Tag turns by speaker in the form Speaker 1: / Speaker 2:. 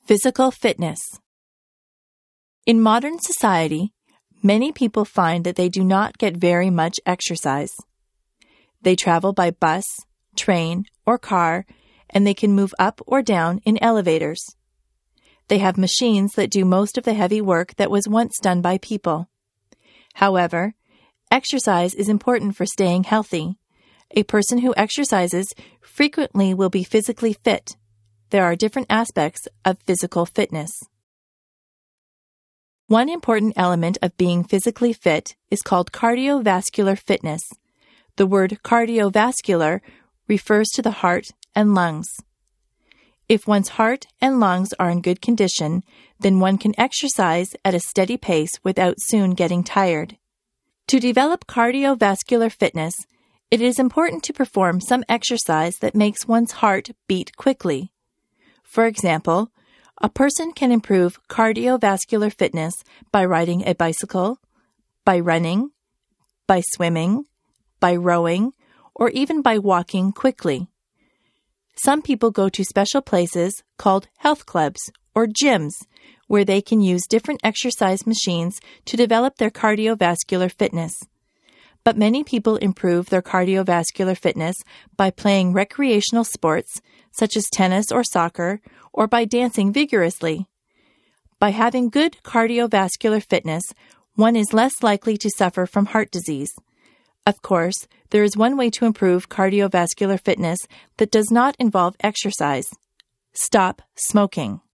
Speaker 1: Physical fitness. In modern society, many people find that they do not get very much exercise. They travel by bus, train, or car, and they can move up or down in elevators. They have machines that do most of the heavy work that was once done by people. However, exercise is important for staying healthy. A person who exercises frequently will be physically fit. There are different aspects of physical fitness. One important element of being physically fit is called cardiovascular fitness. The word cardiovascular refers to the heart and lungs. If one's heart and lungs are in good condition, then one can exercise at a steady pace without soon getting tired. To develop cardiovascular fitness, it is important to perform some exercise that makes one's heart beat quickly. For example, a person can improve cardiovascular fitness by riding a bicycle, by running, by swimming, by rowing, or even by walking quickly. Some people go to special places called health clubs or gyms where they can use different exercise machines to develop their cardiovascular fitness. But many people improve their cardiovascular fitness by playing recreational sports such as tennis or soccer, or by dancing vigorously. By having good cardiovascular fitness, one is less likely to suffer from heart disease. Of course, there is one way to improve cardiovascular fitness that does not involve exercise. Stop smoking.